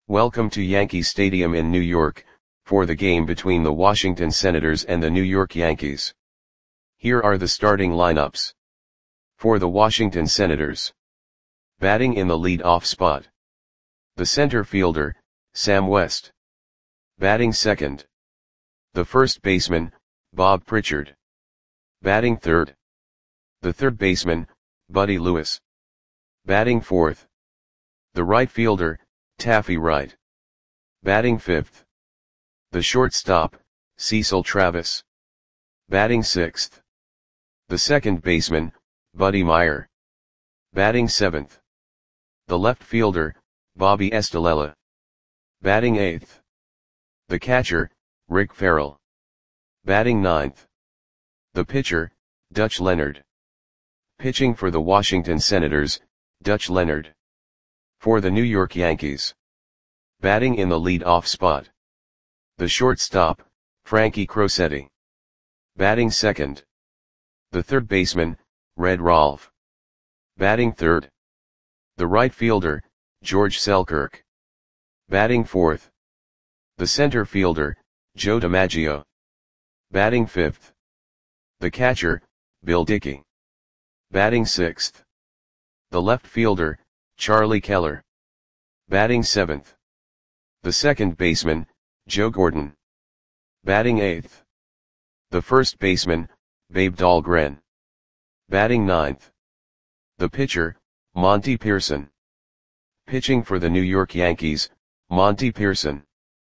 Welcome to Yankee Stadium in New York, for the game between the Washington Senators and the New York Yankees. Here are the starting lineups. For the Washington Senators. Batting in the lead-off spot. The center fielder, Sam West. Batting second. The first baseman, Bob Pritchard. Batting third. The third baseman, Buddy Lewis. Batting fourth. The right fielder, Taffy Wright. Batting fifth. The shortstop, Cecil Travis. Batting sixth. The second baseman, Buddy Meyer. Batting seventh. The left fielder, Bobby Estalella. Batting eighth. The catcher, Rick Farrell. Batting ninth. The pitcher, Dutch Leonard. Pitching for the Washington Senators, Dutch Leonard. For the New York Yankees. Batting in the lead-off spot. The shortstop, Frankie Crosetti. Batting second. The third baseman, Red Rolfe. Batting third. The right fielder, George Selkirk. Batting fourth. The center fielder, Joe DiMaggio. Batting fifth. The catcher, Bill Dickey. Batting sixth. The left fielder, Charlie Keller. Batting seventh. The second baseman, Joe Gordon. Batting eighth. The first baseman, Babe Dahlgren. Batting ninth. The pitcher, Monty Pearson. Pitching for the New York Yankees, Monty Pearson.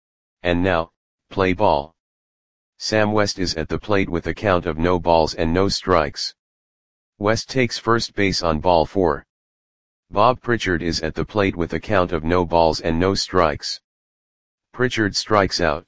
And now, play ball. Sam West is at the plate with a count of no balls and no strikes. West takes first base on ball 4. Bob Pritchard is at the plate with a count of no balls and no strikes. Pritchard strikes out.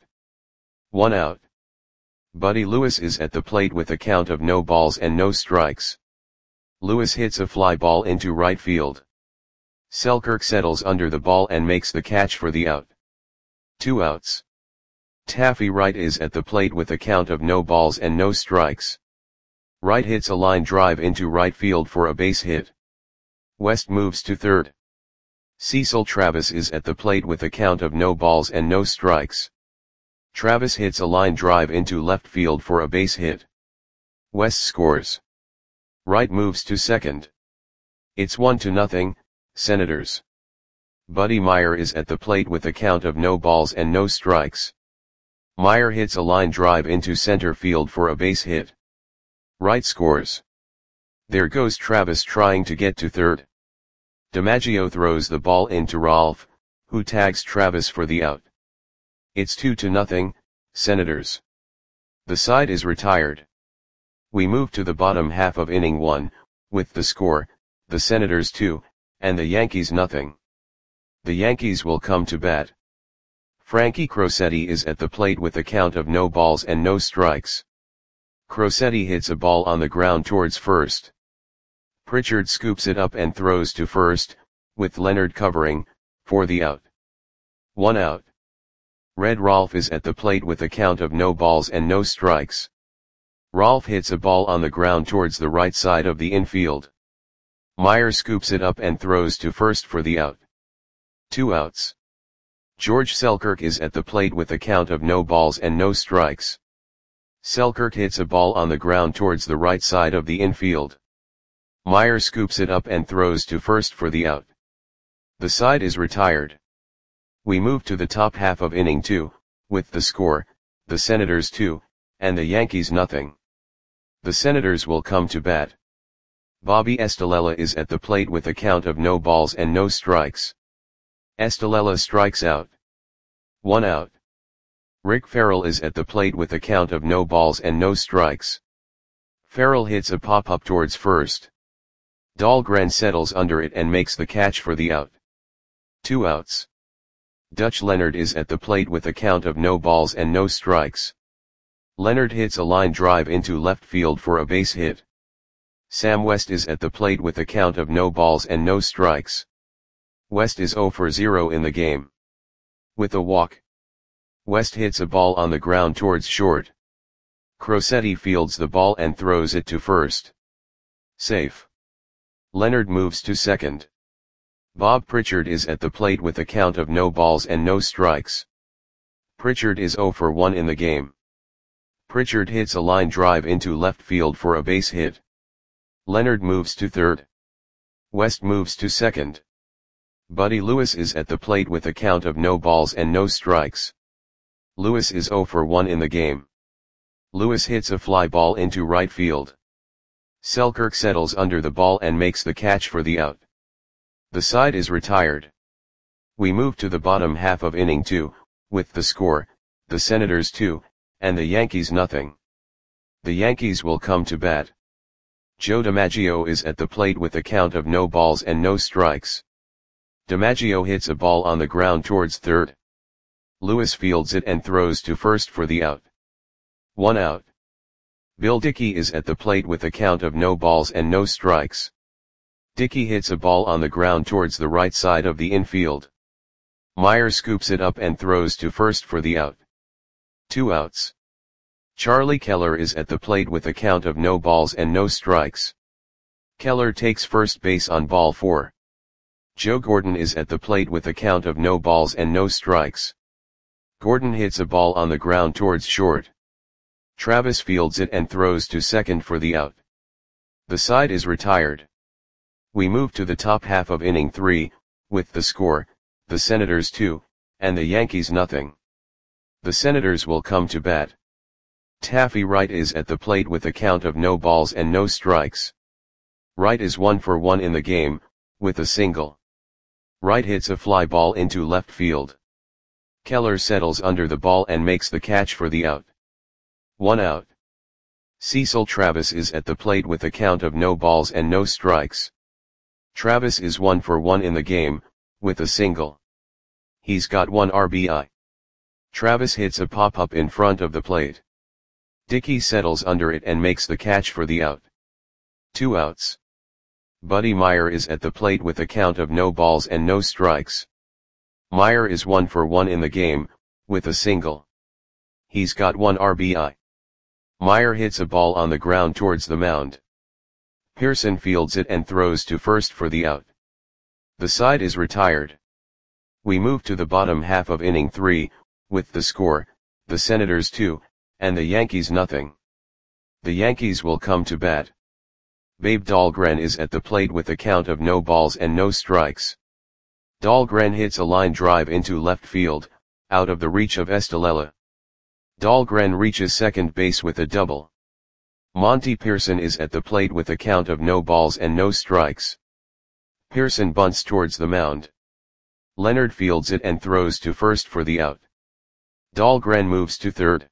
1 out. Buddy Lewis is at the plate with a count of no balls and no strikes. Lewis hits a fly ball into right field. Selkirk settles under the ball and makes the catch for the out. 2 outs. Taffy Wright is at the plate with a count of no balls and no strikes. Wright hits a line drive into right field for a base hit. West moves to third. Cecil Travis is at the plate with a count of no balls and no strikes. Travis hits a line drive into left field for a base hit. West scores. Wright moves to second. It's 1-0, Senators. Buddy Meyer is at the plate with a count of no balls and no strikes. Meyer hits a line drive into center field for a base hit. Wright scores. There goes Travis trying to get to third. DiMaggio throws the ball into Rolfe, who tags Travis for the out. It's 2-0, Senators. The side is retired. We move to the bottom half of inning 1, with the score, the Senators 2, and the Yankees nothing. The Yankees will come to bat. Frankie Crosetti is at the plate with a count of no balls and no strikes. Crosetti hits a ball on the ground towards first. Pritchard scoops it up and throws to first, with Leonard covering, for the out. 1 out. Red Rolfe is at the plate with a count of no balls and no strikes. Rolfe hits a ball on the ground towards the right side of the infield. Meyer scoops it up and throws to first for the out. 2 outs. George Selkirk is at the plate with a count of no balls and no strikes. Selkirk hits a ball on the ground towards the right side of the infield. Meyer scoops it up and throws to first for the out. The side is retired. We move to the top half of inning 2, with the score, the Senators 2, and the Yankees nothing. The Senators will come to bat. Bobby Estalella is at the plate with a count of no balls and no strikes. Estalella strikes out. 1 out. Rick Farrell is at the plate with a count of no balls and no strikes. Farrell hits a pop-up towards first. Dahlgren settles under it and makes the catch for the out. 2 outs. Dutch Leonard is at the plate with a count of no balls and no strikes. Leonard hits a line drive into left field for a base hit. Sam West is at the plate with a count of no balls and no strikes. West is 0 for 0 in the game. With a walk. West hits a ball on the ground towards short. Crosetti fields the ball and throws it to first. Safe. Leonard moves to second. Bob Pritchard is at the plate with a count of no balls and no strikes. Pritchard is 0 for 1 in the game. Pritchard hits a line drive into left field for a base hit. Leonard moves to third. West moves to second. Buddy Lewis is at the plate with a count of no balls and no strikes. Lewis is 0 for 1 in the game. Lewis hits a fly ball into right field. Selkirk settles under the ball and makes the catch for the out. The side is retired. We move to the bottom half of inning 2, with the score, the Senators 2, and the Yankees nothing. The Yankees will come to bat. Joe DiMaggio is at the plate with a count of no balls and no strikes. DiMaggio hits a ball on the ground towards third. Lewis fields it and throws to first for the out. 1 out. Bill Dickey is at the plate with a count of no balls and no strikes. Dickey hits a ball on the ground towards the right side of the infield. Meyer scoops it up and throws to first for the out. 2 outs. Charlie Keller is at the plate with a count of no balls and no strikes. Keller takes first base on ball 4. Joe Gordon is at the plate with a count of no balls and no strikes. Gordon hits a ball on the ground towards short. Travis fields it and throws to second for the out. The side is retired. We move to the top half of inning 3, with the score, the Senators 2, and the Yankees nothing. The Senators will come to bat. Taffy Wright is at the plate with a count of no balls and no strikes. Wright is 1 for 1 in the game, with a single. Wright hits a fly ball into left field. Keller settles under the ball and makes the catch for the out. 1 out. Cecil Travis is at the plate with a count of no balls and no strikes. Travis is 1 for 1 in the game, with a single. He's got 1 RBI. Travis hits a pop-up in front of the plate. Dickey settles under it and makes the catch for the out. 2 outs. Buddy Meyer is at the plate with a count of no balls and no strikes. Meyer is 1 for 1 in the game, with a single. He's got 1 RBI. Meyer hits a ball on the ground towards the mound. Pearson fields it and throws to first for the out. The side is retired. We move to the bottom half of inning 3, with the score, the Senators 2, and the Yankees nothing. The Yankees will come to bat. Babe Dahlgren is at the plate with a count of no balls and no strikes. Dahlgren hits a line drive into left field, out of the reach of Estalella. Dahlgren reaches second base with a double. Monty Pearson is at the plate with a count of no balls and no strikes. Pearson bunts towards the mound. Leonard fields it and throws to first for the out. Dahlgren moves to third.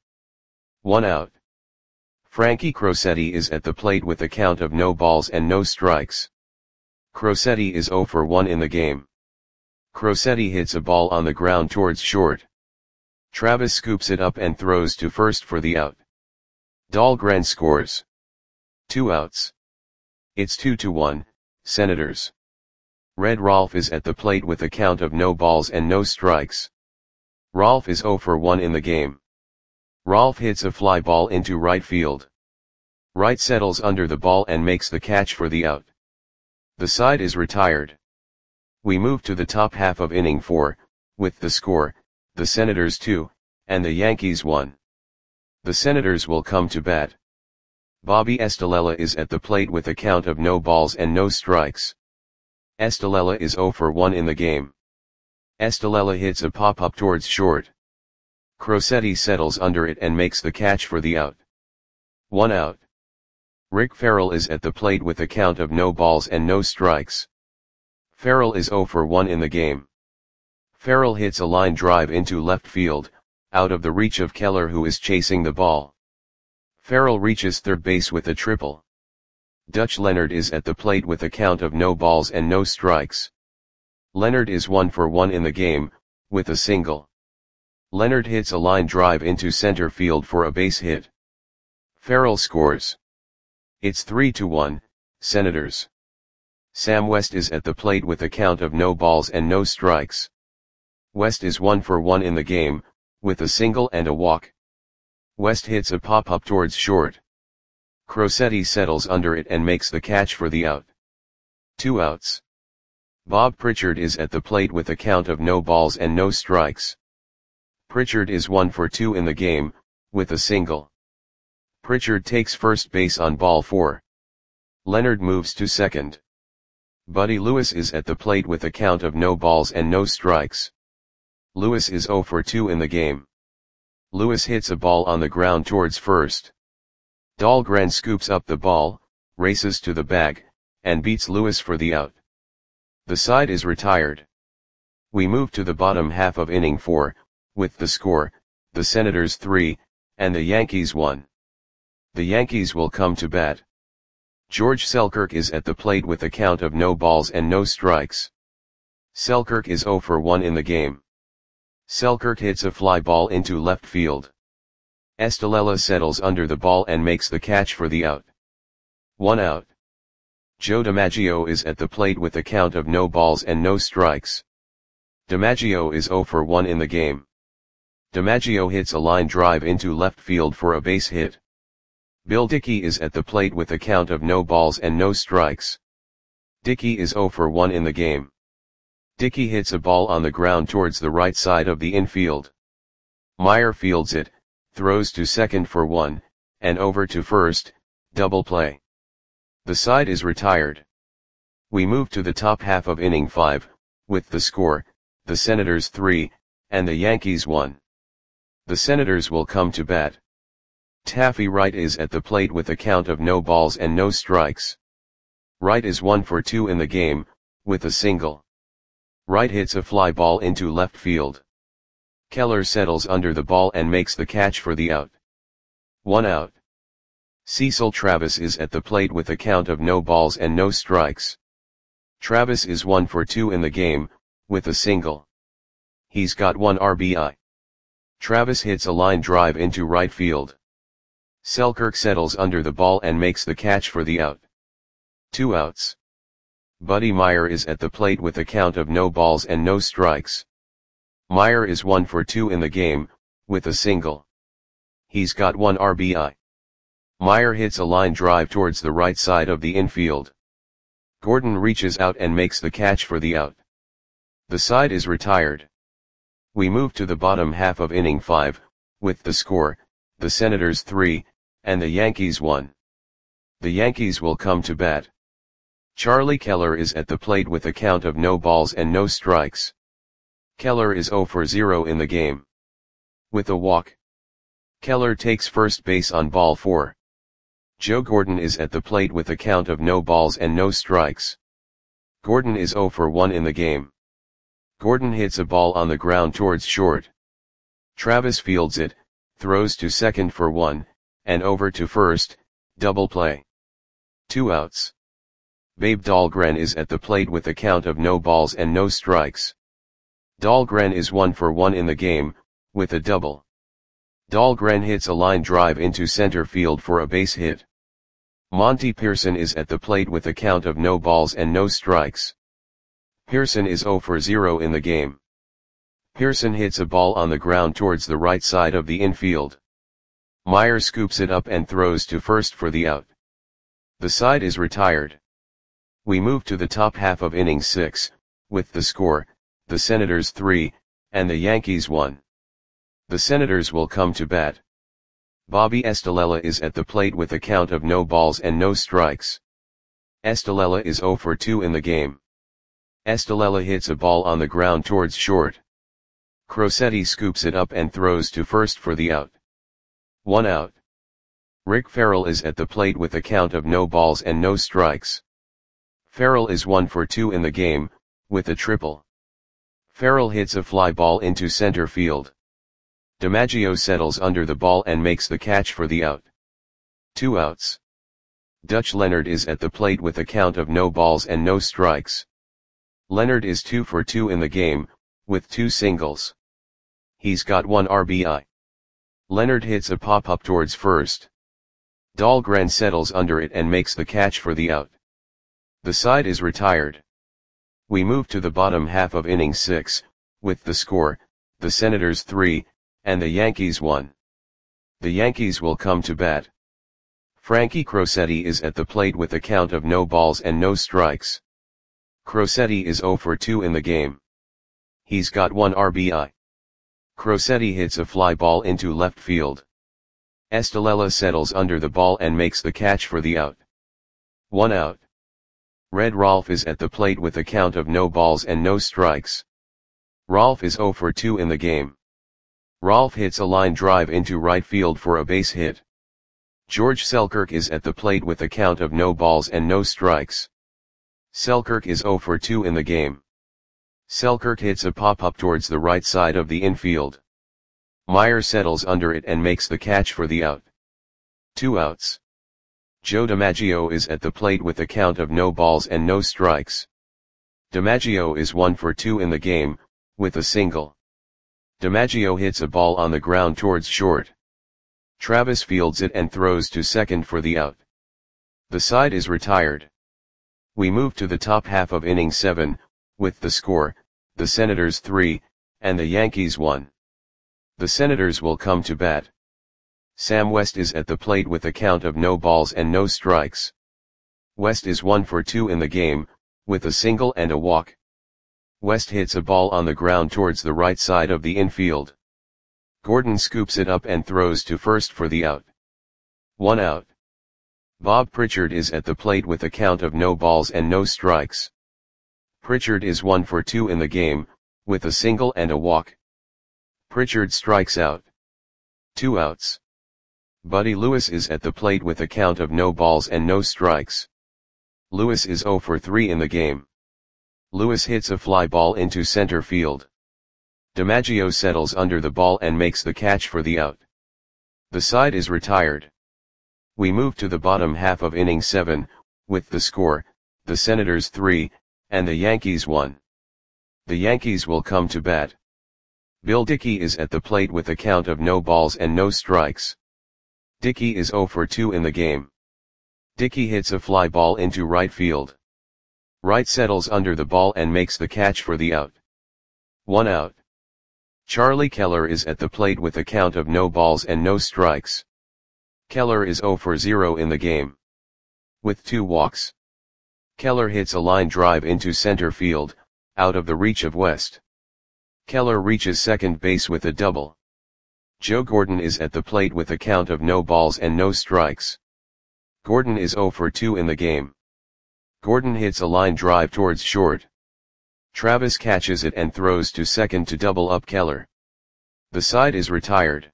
1 out. Frankie Crosetti is at the plate with a count of no balls and no strikes. Crosetti is 0 for 1 in the game. Crosetti hits a ball on the ground towards short. Travis scoops it up and throws to first for the out. Dahlgren scores. 2 outs. It's 2-1, Senators. Red Rolfe is at the plate with a count of no balls and no strikes. Rolfe is 0 for 1 in the game. Rolfe hits a fly ball into right field. Wright settles under the ball and makes the catch for the out. The side is retired. We move to the top half of inning 4, with the score, the Senators 2, and the Yankees 1. The Senators will come to bat. Bobby Estalella is at the plate with a count of no balls and no strikes. Estalella is 0 for 1 in the game. Estalella hits a pop-up towards short. Crosetti settles under it and makes the catch for the out. 1 out. Rick Farrell is at the plate with a count of no balls and no strikes. Farrell is 0 for 1 in the game. Farrell hits a line drive into left field, out of the reach of Keller who is chasing the ball. Farrell reaches third base with a triple. Dutch Leonard is at the plate with a count of no balls and no strikes. Leonard is 1 for 1 in the game, with a single. Leonard hits a line drive into center field for a base hit. Farrell scores. It's 3-1, Senators. Sam West is at the plate with a count of no balls and no strikes. West is 1 for 1 in the game, with a single and a walk. West hits a pop-up towards short. Crosetti settles under it and makes the catch for the out. 2 outs. Bob Pritchard is at the plate with a count of no balls and no strikes. Pritchard is 1 for 2 in the game, with a single. Pritchard takes first base on ball 4. Leonard moves to second. Buddy Lewis is at the plate with a count of no balls and no strikes. Lewis is 0 for 2 in the game. Lewis hits a ball on the ground towards first. Dahlgren scoops up the ball, races to the bag, and beats Lewis for the out. The side is retired. We move to the bottom half of inning 4, with the score, the Senators 3, and the Yankees 1. The Yankees will come to bat. George Selkirk is at the plate with a count of no balls and no strikes. Selkirk is 0 for 1 in the game. Selkirk hits a fly ball into left field. Estalella settles under the ball and makes the catch for the out. 1 out. Joe DiMaggio is at the plate with a count of no balls and no strikes. DiMaggio is 0 for 1 in the game. DiMaggio hits a line drive into left field for a base hit. Bill Dickey is at the plate with a count of no balls and no strikes. Dickey is 0 for 1 in the game. Dickey hits a ball on the ground towards the right side of the infield. Meyer fields it, throws to second for 1, and over to first, double play. The side is retired. We move to the top half of inning 5, with the score, the Senators 3, and the Yankees 1. The Senators will come to bat. Taffy Wright is at the plate with a count of no balls and no strikes. Wright is 1 for 2 in the game, with a single. Wright hits a fly ball into left field. Keller settles under the ball and makes the catch for the out. 1 out. Cecil Travis is at the plate with a count of no balls and no strikes. Travis is 1 for 2 in the game, with a single. He's got 1 RBI. Travis hits a line drive into right field. Selkirk settles under the ball and makes the catch for the out. 2 outs. Buddy Meyer is at the plate with a count of no balls and no strikes. Meyer is 1 for 2 in the game, with a single. He's got 1 RBI. Meyer hits a line drive towards the right side of the infield. Gordon reaches out and makes the catch for the out. The side is retired. We move to the bottom half of inning 5, with the score, the Senators 3, and the Yankees 1. The Yankees will come to bat. Charlie Keller is at the plate with a count of no balls and no strikes. Keller is 0 for 0 in the game. With a walk. Keller takes first base on ball 4. Joe Gordon is at the plate with a count of no balls and no strikes. Gordon is 0 for 1 in the game. Gordon hits a ball on the ground towards short. Travis fields it, throws to second for 1, and over to first, double play. 2 outs. Babe Dahlgren is at the plate with a count of no balls and no strikes. Dahlgren is 1 for 1 in the game, with a double. Dahlgren hits a line drive into center field for a base hit. Monty Pearson is at the plate with a count of no balls and no strikes. Pearson is 0 for 0 in the game. Pearson hits a ball on the ground towards the right side of the infield. Meyer scoops it up and throws to first for the out. The side is retired. We move to the top half of inning 6, with the score, the Senators 3, and the Yankees 1. The Senators will come to bat. Bobby Estalella is at the plate with a count of no balls and no strikes. Estalella is 0 for 2 in the game. Estalella hits a ball on the ground towards short. Crosetti scoops it up and throws to first for the out. 1 out. Rick Farrell is at the plate with a count of no balls and no strikes. Farrell is 1 for 2 in the game, with a triple. Farrell hits a fly ball into center field. DiMaggio settles under the ball and makes the catch for the out. 2 outs. Dutch Leonard is at the plate with a count of no balls and no strikes. Leonard is 2 for 2 in the game, with 2 singles. He's got 1 RBI. Leonard hits a pop-up towards first. Dahlgren settles under it and makes the catch for the out. The side is retired. We move to the bottom half of inning 6, with the score, the Senators 3, and the Yankees 1. The Yankees will come to bat. Frankie Crosetti is at the plate with a count of no balls and no strikes. Crosetti is 0 for 2 in the game. He's got 1 RBI. Crosetti hits a fly ball into left field. Estalella settles under the ball and makes the catch for the out. 1 out. Red Rolf is at the plate with a count of no balls and no strikes. Rolf is 0 for 2 in the game. Rolf hits a line drive into right field for a base hit. George Selkirk is at the plate with a count of no balls and no strikes. Selkirk is 0 for 2 in the game. Selkirk hits a pop-up towards the right side of the infield. Meyer settles under it and makes the catch for the out. 2 outs. Joe DiMaggio is at the plate with a count of no balls and no strikes. DiMaggio is 1 for 2 in the game, with a single. DiMaggio hits a ball on the ground towards short. Travis fields it and throws to second for the out. The side is retired. We move to the top half of inning 7, with the score, the Senators 3, and the Yankees 1. The Senators will come to bat. Sam West is at the plate with a count of no balls and no strikes. West is 1 for 2 in the game, with a single and a walk. West hits a ball on the ground towards the right side of the infield. Gordon scoops it up and throws to first for the out. 1 out. Bob Pritchard is at the plate with a count of no balls and no strikes. Pritchard is 1 for 2 in the game, with a single and a walk. Pritchard strikes out. 2 outs. Buddy Lewis is at the plate with a count of no balls and no strikes. Lewis is 0 for 3 in the game. Lewis hits a fly ball into center field. DiMaggio settles under the ball and makes the catch for the out. The side is retired. We move to the bottom half of inning 7, with the score, the Senators 3, and the Yankees 1. The Yankees will come to bat. Bill Dickey is at the plate with a count of no balls and no strikes. Dickey is 0 for 2 in the game. Dickey hits a fly ball into right field. Wright settles under the ball and makes the catch for the out. 1 out. Charlie Keller is at the plate with a count of no balls and no strikes. Keller is 0 for 0 in the game. With 2 walks. Keller hits a line drive into center field, out of the reach of West. Keller reaches second base with a double. Joe Gordon is at the plate with a count of no balls and no strikes. Gordon is 0 for 2 in the game. Gordon hits a line drive towards short. Travis catches it and throws to second to double up Keller. The side is retired.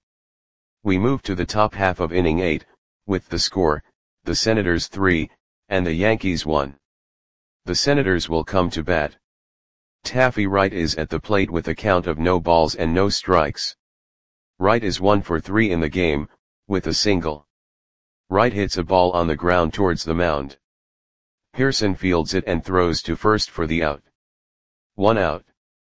We move to the top half of inning 8, with the score, the Senators 3, and the Yankees 1. The Senators will come to bat. Taffy Wright is at the plate with a count of no balls and no strikes. Wright is 1 for 3 in the game, with a single. Wright hits a ball on the ground towards the mound. Pearson fields it and throws to first for the out. 1 out.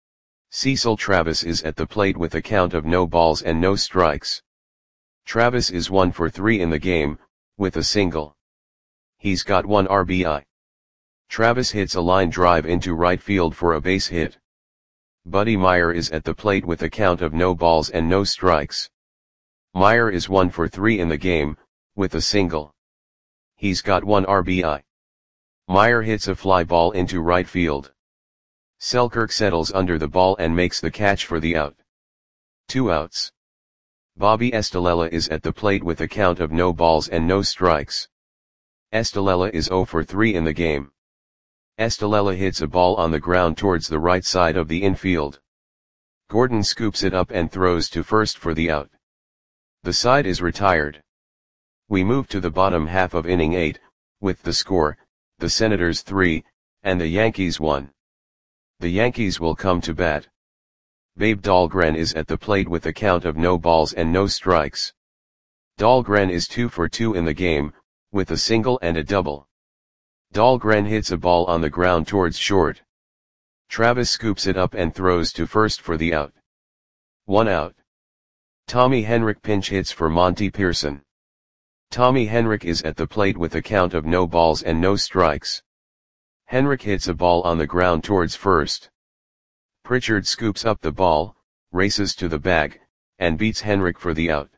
Cecil Travis is at the plate with a count of no balls and no strikes. Travis is 1 for 3 in the game, with a single. He's got 1 RBI. Travis hits a line drive into right field for a base hit. Buddy Meyer is at the plate with a count of no balls and no strikes. Meyer is 1 for 3 in the game, with a single. He's got 1 RBI. Meyer hits a fly ball into right field. Selkirk settles under the ball and makes the catch for the out. 2 outs. Bobby Estalella is at the plate with a count of no balls and no strikes. Estalella is 0 for 3 in the game. Estalella hits a ball on the ground towards the right side of the infield. Gordon scoops it up and throws to first for the out. The side is retired. We move to the bottom half of inning 8, with the score, the Senators 3, and the Yankees 1. The Yankees will come to bat. Babe Dahlgren is at the plate with a count of no balls and no strikes. Dahlgren is 2 for 2 in the game, with a single and a double. Dahlgren hits a ball on the ground towards short. Travis scoops it up and throws to first for the out. 1 out. Tommy Henrich pinch hits for Monty Pearson. Tommy Henrich is at the plate with a count of no balls and no strikes. Henrich hits a ball on the ground towards first. Pritchard scoops up the ball, races to the bag, and beats Henrich for the out.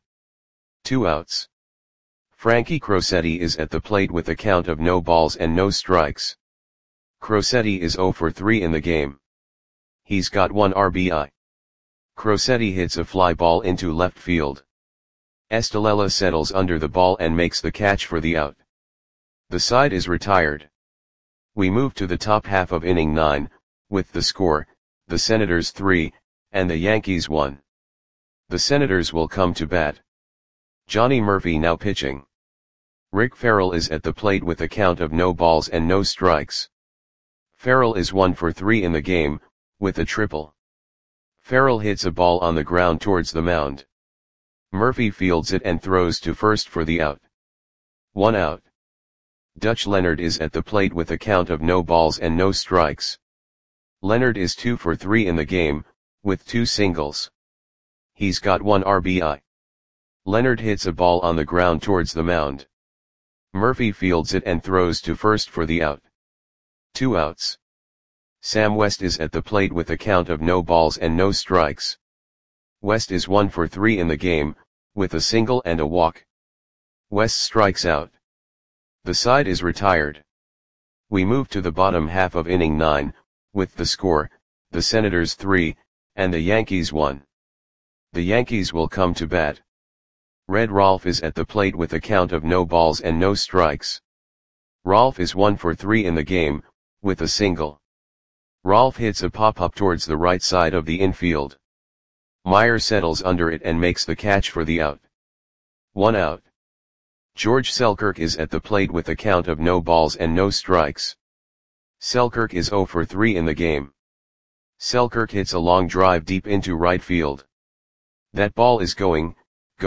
2 outs. Frankie Crosetti is at the plate with a count of no balls and no strikes. Crosetti is 0 for 3 in the game. He's got 1 RBI. Crosetti hits a fly ball into left field. Estalella settles under the ball and makes the catch for the out. The side is retired. We move to the top half of inning 9, with the score, the Senators 3, and the Yankees 1. The Senators will come to bat. Johnny Murphy now pitching. Rick Farrell is at the plate with a count of no balls and no strikes. Farrell is 1 for 3 in the game, with a triple. Farrell hits a ball on the ground towards the mound. Murphy fields it and throws to first for the out. 1 out. Dutch Leonard is at the plate with a count of no balls and no strikes. Leonard is 2 for 3 in the game, with 2 singles. He's got 1 RBI. Leonard hits a ball on the ground towards the mound. Murphy fields it and throws to first for the out. 2 outs. Sam West is at the plate with a count of no balls and no strikes. West is 1 for 3 in the game, with a single and a walk. West strikes out. The side is retired. We move to the bottom half of inning 9, with the score, the Senators 3, and the Yankees 1. The Yankees will come to bat. Red Rolfe is at the plate with a count of no balls and no strikes. Rolfe is 1 for 3 in the game, with a single. Rolfe hits a pop-up towards the right side of the infield. Meyer settles under it and makes the catch for the out. 1 out. George Selkirk is at the plate with a count of no balls and no strikes. Selkirk is 0 for 3 in the game. Selkirk hits a long drive deep into right field. That ball is gone.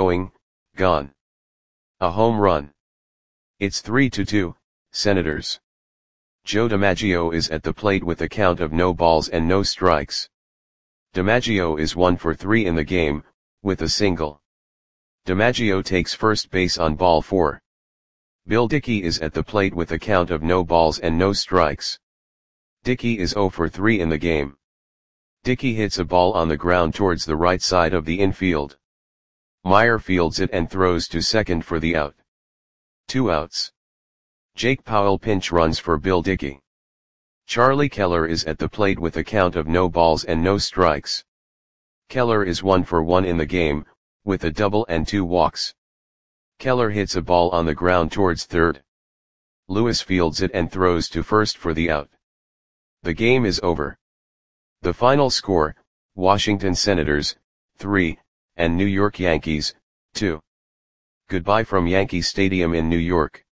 A home run. It's 3-2, Senators. Joe DiMaggio is at the plate with a count of no balls and no strikes. DiMaggio is 1 for 3 in the game, with a single. DiMaggio takes first base on ball 4. Bill Dickey is at the plate with a count of no balls and no strikes. Dickey is 0 for 3 in the game. Dickey hits a ball on the ground towards the right side of the infield. Meyer fields it and throws to second for the out. 2 outs. Jake Powell pinch runs for Bill Dickey. Charlie Keller is at the plate with a count of no balls and no strikes. Keller is 1 for 1 in the game, with a double and 2 walks. Keller hits a ball on the ground towards third. Lewis fields it and throws to first for the out. The game is over. The final score, Washington Senators, 3, and New York Yankees, 2. Goodbye from Yankee Stadium in New York.